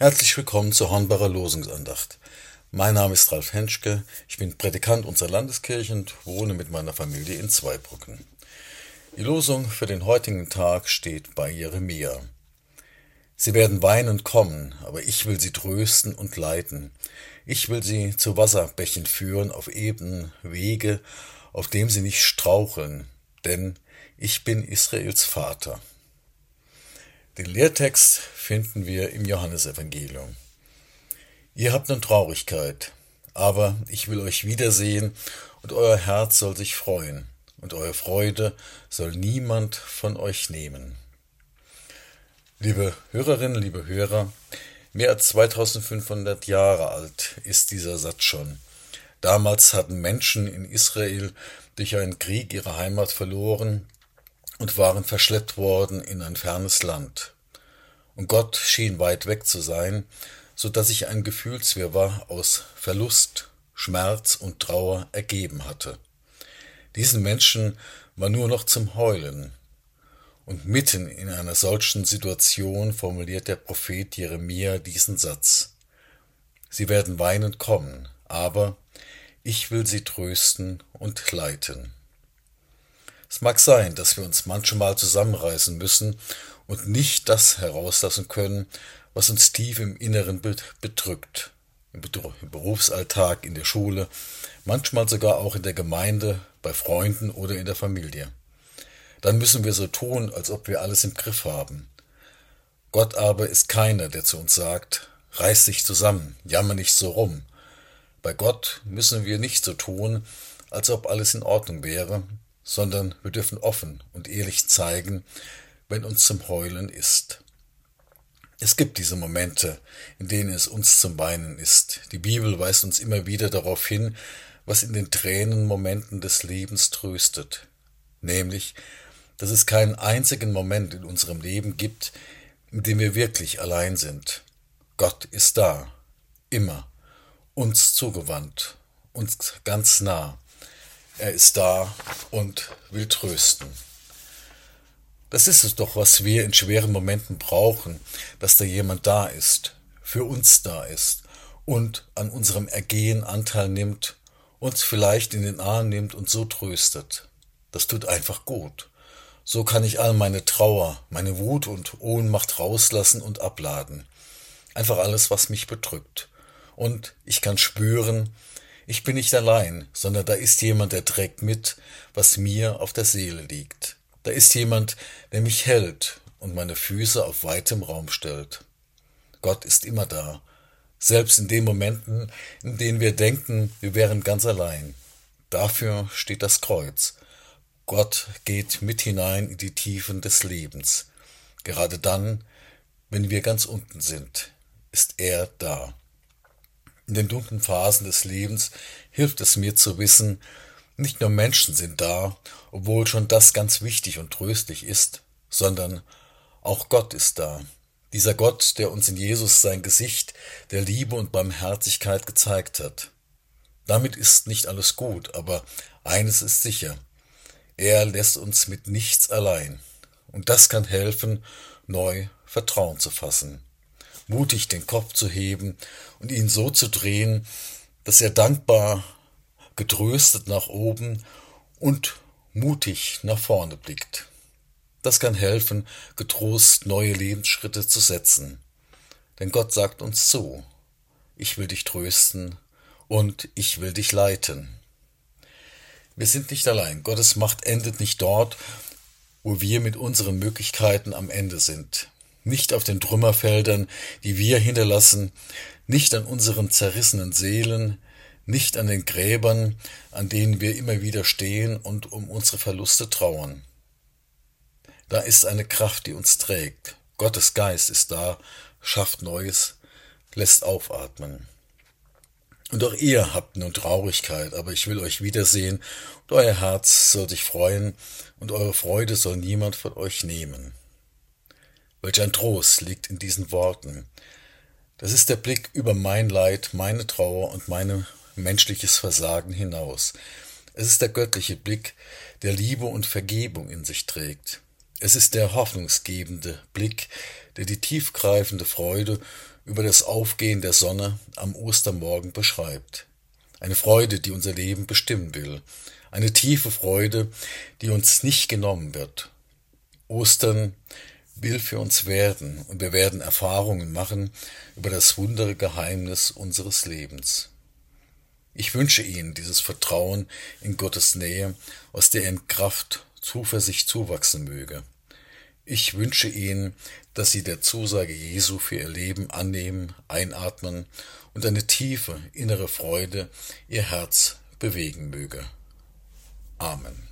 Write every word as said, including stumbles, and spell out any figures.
Herzlich willkommen zur Hornbacher Losungsandacht. Mein Name ist Ralf Henschke, ich bin Prädikant unserer Landeskirche und wohne mit meiner Familie in Zweibrücken. Die Losung für den heutigen Tag steht bei Jeremia. Sie werden weinend kommen, aber ich will sie trösten und leiten. Ich will sie zu Wasserbächen führen auf ebenen Wege, auf dem sie nicht straucheln, denn ich bin Israels Vater. Den Lehrtext finden wir im Johannesevangelium. Ihr habt nun Traurigkeit, aber ich will euch wiedersehen und euer Herz soll sich freuen und eure Freude soll niemand von euch nehmen. Liebe Hörerinnen, liebe Hörer, mehr als zweitausendfünfhundert Jahre alt ist dieser Satz schon. Damals hatten Menschen in Israel durch einen Krieg ihre Heimat verloren und waren verschleppt worden in ein fernes Land. Und Gott schien weit weg zu sein, so dass sich ein Gefühlswirrwarr aus Verlust, Schmerz und Trauer ergeben hatte. Diesen Menschen war nur noch zum Heulen. Und mitten in einer solchen Situation formuliert der Prophet Jeremia diesen Satz. Sie werden weinend kommen, aber ich will sie trösten und leiten. Es mag sein, dass wir uns manchmal zusammenreißen müssen und nicht das herauslassen können, was uns tief im Inneren bedrückt. Im Berufsalltag, in der Schule, manchmal sogar auch in der Gemeinde, bei Freunden oder in der Familie. Dann müssen wir so tun, als ob wir alles im Griff haben. Gott aber ist keiner, der zu uns sagt, reiß dich zusammen, jammer nicht so rum. Bei Gott müssen wir nicht so tun, als ob alles in Ordnung wäre, sondern wir dürfen offen und ehrlich zeigen, wenn uns zum Heulen ist. Es gibt diese Momente, in denen es uns zum Weinen ist. Die Bibel weist uns immer wieder darauf hin, was in den Tränenmomenten des Lebens tröstet. Nämlich, dass es keinen einzigen Moment in unserem Leben gibt, in dem wir wirklich allein sind. Gott ist da, immer, uns zugewandt, uns ganz nah. Er ist da und will trösten. Das ist es doch, was wir in schweren Momenten brauchen, dass da jemand da ist, für uns da ist und an unserem Ergehen Anteil nimmt, uns vielleicht in den Arm nimmt und so tröstet. Das tut einfach gut. So kann ich all meine Trauer, meine Wut und Ohnmacht rauslassen und abladen. Einfach alles, was mich bedrückt. Und ich kann spüren, ich bin nicht allein, sondern da ist jemand, der trägt mit, was mir auf der Seele liegt. Da ist jemand, der mich hält und meine Füße auf weitem Raum stellt. Gott ist immer da, selbst in den Momenten, in denen wir denken, wir wären ganz allein. Dafür steht das Kreuz. Gott geht mit hinein in die Tiefen des Lebens. Gerade dann, wenn wir ganz unten sind, ist er da. In den dunklen Phasen des Lebens hilft es mir zu wissen, nicht nur Menschen sind da, obwohl schon das ganz wichtig und tröstlich ist, sondern auch Gott ist da. Dieser Gott, der uns in Jesus sein Gesicht der Liebe und Barmherzigkeit gezeigt hat. Damit ist nicht alles gut, aber eines ist sicher. Er lässt uns mit nichts allein. Und das kann helfen, neu Vertrauen zu fassen. Mutig den Kopf zu heben und ihn so zu drehen, dass er dankbar, getröstet nach oben und mutig nach vorne blickt. Das kann helfen, getrost neue Lebensschritte zu setzen. Denn Gott sagt uns zu, ich will dich trösten und ich will dich leiten. Wir sind nicht allein. Gottes Macht endet nicht dort, wo wir mit unseren Möglichkeiten am Ende sind. Nicht auf den Trümmerfeldern, die wir hinterlassen, nicht an unseren zerrissenen Seelen, nicht an den Gräbern, an denen wir immer wieder stehen und um unsere Verluste trauern. Da ist eine Kraft, die uns trägt. Gottes Geist ist da, schafft Neues, lässt aufatmen. Und auch ihr habt nun Traurigkeit, aber ich will euch wiedersehen und euer Herz soll sich freuen und eure Freude soll niemand von euch nehmen. Welch ein Trost liegt in diesen Worten. Das ist der Blick über mein Leid, meine Trauer und mein menschliches Versagen hinaus. Es ist der göttliche Blick, der Liebe und Vergebung in sich trägt. Es ist der hoffnungsgebende Blick, der die tiefgreifende Freude über das Aufgehen der Sonne am Ostermorgen beschreibt. Eine Freude, die unser Leben bestimmen will. Eine tiefe Freude, die uns nicht genommen wird. Ostern will für uns werden und wir werden Erfahrungen machen über das wundere Geheimnis unseres Lebens. Ich wünsche Ihnen dieses Vertrauen in Gottes Nähe, aus der in Kraft, Zuversicht zuwachsen möge. Ich wünsche Ihnen, dass Sie der Zusage Jesu für Ihr Leben annehmen, einatmen und eine tiefe innere Freude Ihr Herz bewegen möge. Amen.